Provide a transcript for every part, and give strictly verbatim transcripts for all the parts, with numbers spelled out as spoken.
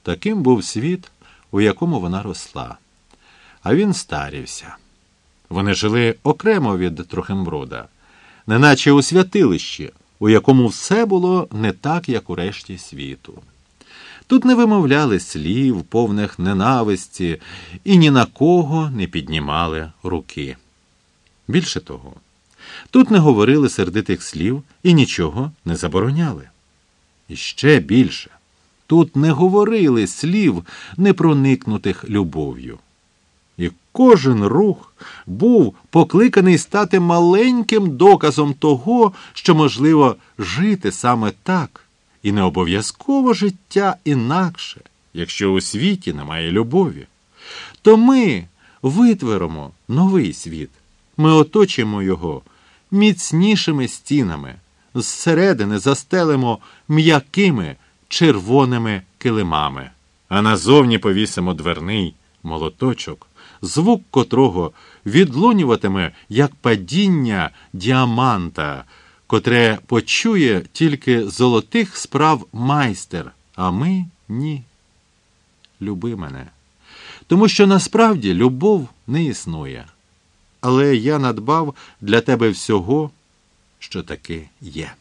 Таким був світ, у якому вона росла. А він старівся. Вони жили окремо від Трохимброда, неначе у святилищі, у якому все було не так, як у решті світу. Тут не вимовляли слів, повних ненависті, і ні на кого не піднімали руки. Більше того, тут не говорили сердитих слів і нічого не забороняли. І ще більше, тут не говорили слів, не проникнутих любов'ю. І кожен рух був покликаний стати маленьким доказом того, що можливо жити саме так, і не обов'язково життя інакше, якщо у світі немає любові. То ми витворимо новий світ, ми оточимо його міцнішими стінами, зсередини застелимо м'якими червоними килимами, а назовні повісимо дверний молоточок, звук котрого відлунюватиме, як падіння діаманта, котре почує тільки золотих справ майстер, а ми – ні. Люби мене. Тому що насправді любов не існує. Але я надбав для тебе всього, що таки є.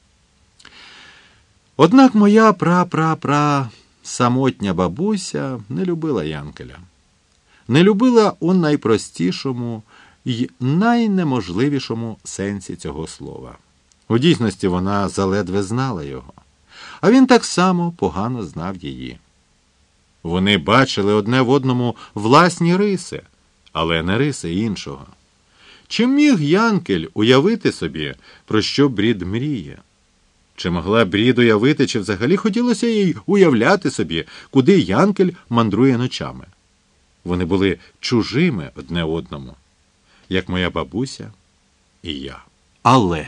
Однак моя пра-пра-пра самотня бабуся не любила Янкеля. Не любила у найпростішому й найнеможливішому сенсі цього слова. У дійсності вона заледве знала його, а він так само погано знав її. Вони бачили одне в одному власні риси, але не риси іншого. Чи міг Янкель уявити собі, про що Брід мріє? Чи могла Брід уявити, чи взагалі хотілося їй уявляти собі, куди Янкель мандрує ночами? Вони були чужими одне одному, як моя бабуся і я. Але...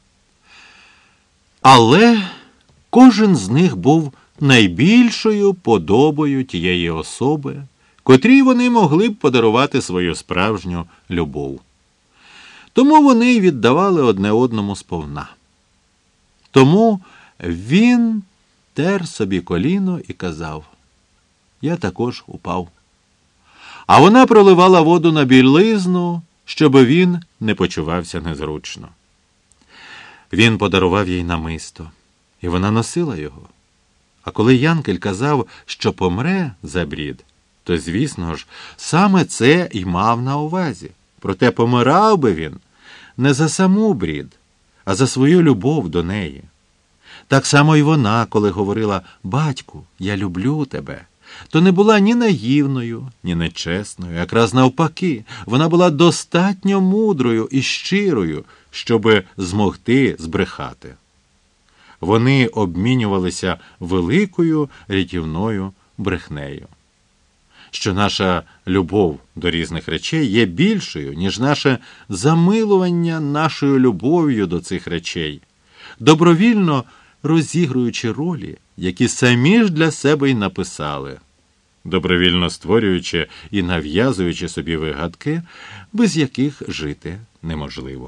Але кожен з них був найбільшою подобою тієї особи, котрій вони могли б подарувати свою справжню любов. Тому вони й віддавали одне одному сповна. Тому він тер собі коліно і казав: «Я також упав». А вона проливала воду на білизну, щоб він не почувався незручно. Він подарував їй намисто, і вона носила його. А коли Янкель казав, що помре за Брід, то, звісно ж, саме це й мав на увазі. Проте помирав би він не за саму Брід, а за свою любов до неї. Так само й вона, коли говорила «Батьку, я люблю тебе», то не була ні наївною, ні нечесною. Якраз навпаки, вона була достатньо мудрою і щирою, щоби змогти збрехати. Вони обмінювалися великою рятівною брехнею. Що наша любов до різних речей є більшою, ніж наше замилування нашою любов'ю до цих речей, добровільно розігруючи ролі, які самі ж для себе й написали, добровільно створюючи і нав'язуючи собі вигадки, без яких жити неможливо.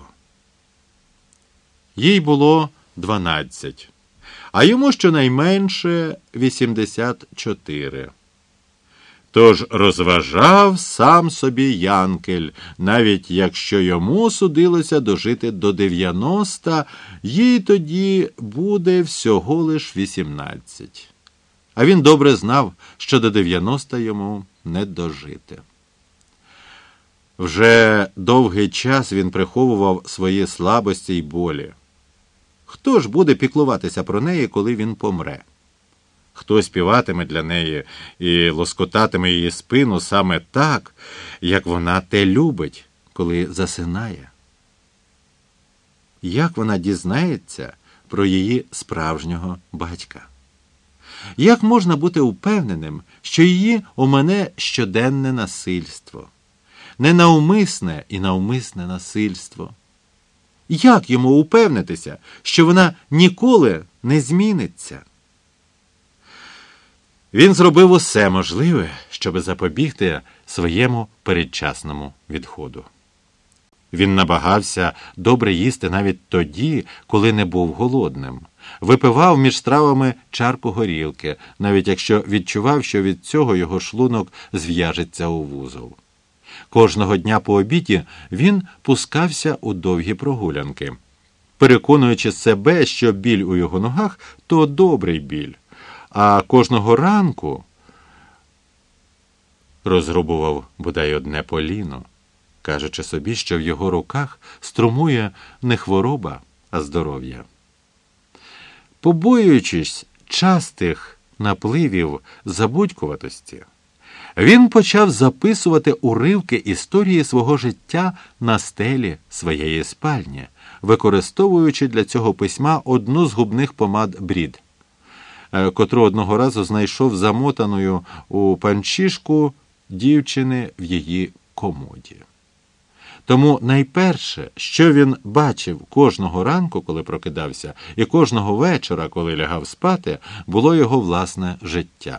Їй було дванадцять, а йому щонайменше вісімдесят чотири. Тож розважав сам собі Янкель, навіть якщо йому судилося дожити до дев'яноста, їй тоді буде всього лиш вісімнадцять. А він добре знав, що до дев'яноста йому не дожити. Вже довгий час він приховував свої слабості й болі. Хто ж буде піклуватися про неї, коли він помре? Хто співатиме для неї і лоскотатиме її спину саме так, як вона те любить, коли засинає? Як вона дізнається про її справжнього батька? Як можна бути упевненим, що її омине щоденне насильство? Ненавмисне і навмисне насильство? Як йому упевнитися, що вона ніколи не зміниться? Він зробив усе можливе, щоб запобігти своєму передчасному відходу. Він намагався добре їсти навіть тоді, коли не був голодним. Випивав між стравами чарку горілки, навіть якщо відчував, що від цього його шлунок зв'яжеться у вузол. Кожного дня по обіді він пускався у довгі прогулянки, переконуючи себе, що біль у його ногах – то добрий біль, а кожного ранку розрубував бодай одне поліно, кажучи собі, що в його руках струмує не хвороба, а здоров'я. Побоюючись частих напливів забудькуватості, він почав записувати уривки історії свого життя на стелі своєї спальні, використовуючи для цього письма одну з губних помад Брід, котру одного разу знайшов замотаною у панчішку дівчини в її комоді. Тому найперше, що він бачив кожного ранку, коли прокидався, і кожного вечора, коли лягав спати, було його власне життя.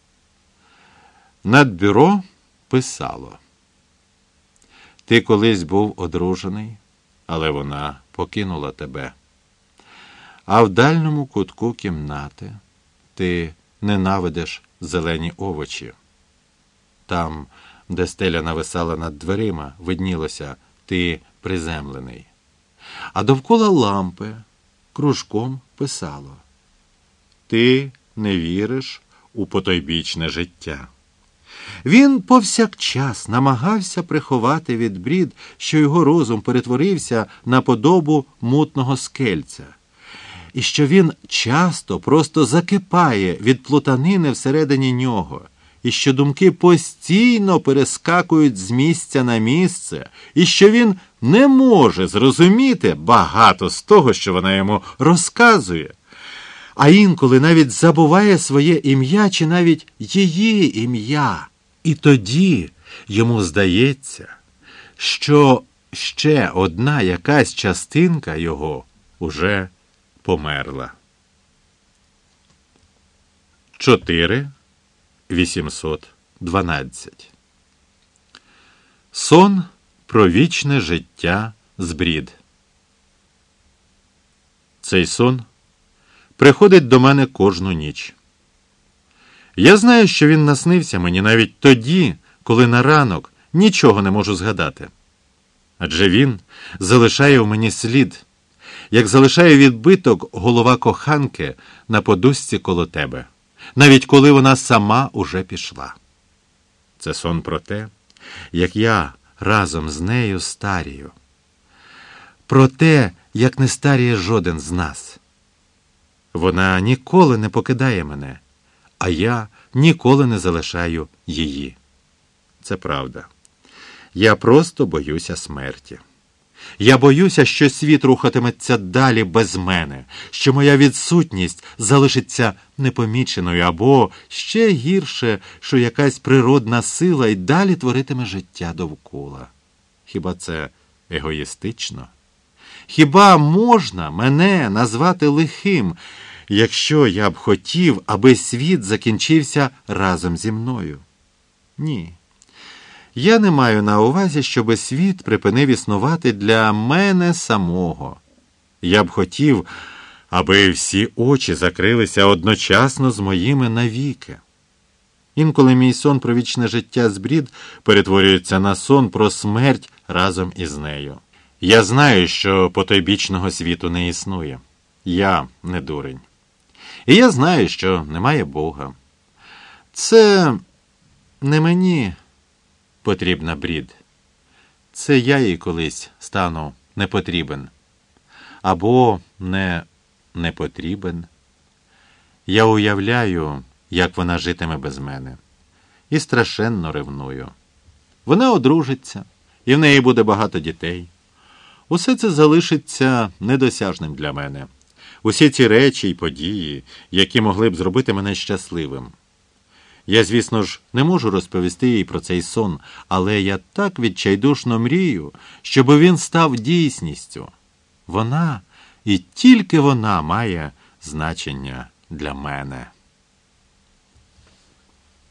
Над бюро писало: «Ти колись був одружений, але вона покинула тебе. А в дальньому кутку кімнати ти ненавидиш зелені овочі. Там, де стеля нависала над дверима, виднілося: ти приземлений. А довкола лампи кружком писало: ти не віриш у потойбічне життя». Він повсякчас намагався приховати від Брід, що його розум перетворився на подобу мутного скельця, і що він часто просто закипає від плутанини всередині нього, і що думки постійно перескакують з місця на місце, і що він не може зрозуміти багато з того, що вона йому розказує, а інколи навіть забуває своє ім'я чи навіть її ім'я. І тоді йому здається, що ще одна якась частинка його уже померла. чотири вісімсот дванадцять. Сон про вічне життя з Брід. Цей сон приходить до мене кожну ніч. Я знаю, що він наснився мені навіть тоді, коли на ранок нічого не можу згадати. Адже він залишає в мені слід, як залишає відбиток голова коханки на подушці коло тебе, навіть коли вона сама уже пішла. Це сон про те, як я разом з нею старію. Про те, як не старіє жоден з нас. Вона ніколи не покидає мене, а я ніколи не залишаю її. Це правда. Я просто боюся смерті. Я боюся, що світ рухатиметься далі без мене, що моя відсутність залишиться непоміченою, або, ще гірше, що якась природна сила й далі творитиме життя довкола. Хіба це егоїстично? Хіба можна мене назвати лихим, якщо я б хотів, аби світ закінчився разом зі мною? Ні. Я не маю на увазі, щоби світ припинив існувати для мене самого. Я б хотів, аби всі очі закрилися одночасно з моїми навіки. Інколи мій сон про вічне життя з Брід перетворюється на сон про смерть разом із нею. Я знаю, що потойбічного світу не існує. Я не дурень. І я знаю, що немає Бога. Це не мені потрібна Брід. Це я їй колись стану не потрібен. Або не не потрібен. Я уявляю, як вона житиме без мене. І страшенно ревную. Вона одружиться, і в неї буде багато дітей. Усе це залишиться недосяжним для мене. Усі ці речі й події, які могли б зробити мене щасливим. Я, звісно ж, не можу розповісти їй про цей сон, але я так відчайдушно мрію, щоб він став дійсністю. Вона, і тільки вона має значення для мене.